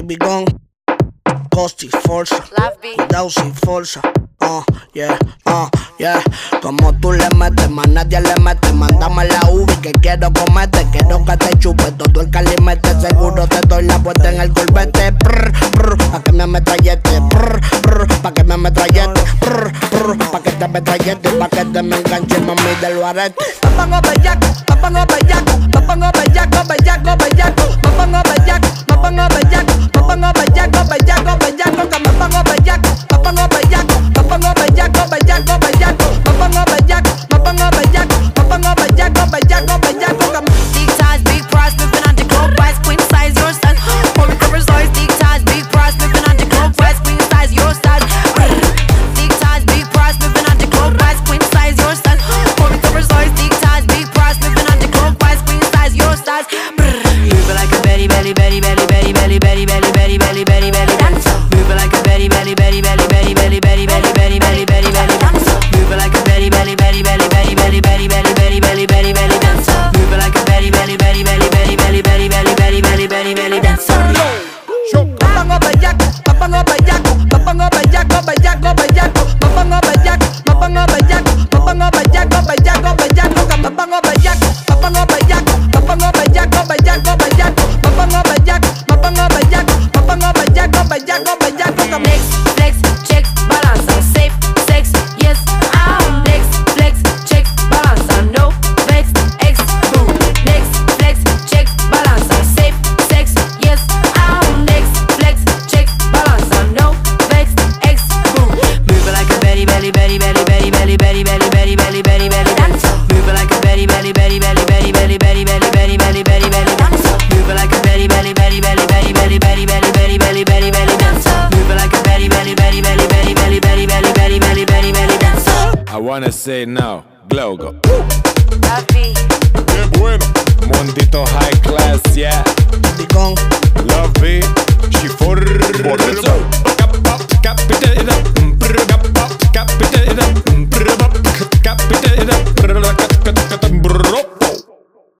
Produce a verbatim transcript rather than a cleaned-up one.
baby gone. Costi, forza, cuidado sin forza. Uh, yeah, uh, yeah. Como tú le metes, más nadie le mete. Mándame la uvi que quiero comerte. Quiero que te chupe todo el calimete. Seguro te doy la vuelta en el golpete. Brr, brr, pa' que me ametrallete. Brr, brr, pa' que me ametrallete. Brr, brr, pa' que te ametrallete. Pa' que te me enganche, mami, de los aretes. Me pongo bellaco, me pongo bellaco. Me pongo bellaco, bellaco, bellaco. Me pongo bellaco, me pongo bellaco. Me pongo bellaco, bellaco, bellaco. Que me pongo bellaco, me pongo bellaco. Me pongo bellaco, bellaco, bellaco. Me pongo bellaco, me pongo bellaco. Me pongo bellaco, bellaco, bellaco. Big ties, big price, moving on the globe, wise, queen size, your size. Pouring covers, always big ties, big price, moving on the globe, wise, queen size, your size. Big ties, big price, moving on the globe, wise, queen size, your size. Pouring covers, always big ties, big price, moving on the globe, wise, queen size, your size. Moving like a Betty, Betty, Betty, Betty, Betty, Betty, Betty, Betty, Betty, Betty, Betty, Betty, dance. Moving like a Betty, Betty, Betty, Betty, Betty, Betty, Betty, Betty, Betty, Betty, Betty, Betty, dance. Moving like a Betty, Betty, Betty, Betty, Betty, Betty, Betty, Betty, Betty, Betty, Betty, Betty, dance. Moving like a Betty, Betty, Betty, Betty, Betty, Betty, Betty, Betty, Betty, Betty, Betty, Betty, dance. Me pongo bellaco, me pongo bellaco, me pongo bellaco, bellaco, bellaco. Me pongo bellaco, me pongo bellaco, me pongo bellaco, bellaco, bellaco. Que me pongo bellaco, me pongo bellaco, me pongo bellaco, bellaco, bellaco. Me pongo bellaco, me pongo bellaco, me pongo bellaco, bellaco, bellaco. Flex, flex, checks, balance, I'm safe, sex, yes, I'm flex, flex, checks, balance, I'm no, vex, ex, boo. Flex, flex, checks, balance, I'm safe, sex, yes, I'm flex, flex, checks, balance, I'm no, vex, ex, boo. Moving like a Betty, Betty, Betty, Betty, Betty, Betty, Betty, Betty, Betty, Betty, Betty, Betty, dance. Moving like a Betty, Betty, Betty, Betty, Betty, Betty, Betty, Betty, Betty, Betty, Betty, Betty, dance. Moving like a Betty, Betty, Betty, Betty, Betty, Betty, Betty, Betty, Betty, Betty, Betty, Betty, dance. Moving like a Betty, Betty, Betty, Betty, Betty, Betty, Betty, Betty, Betty, Betty, Betty, Betty, dance. I wanna say now, Glow go. Papi, Qué bueno. Mundito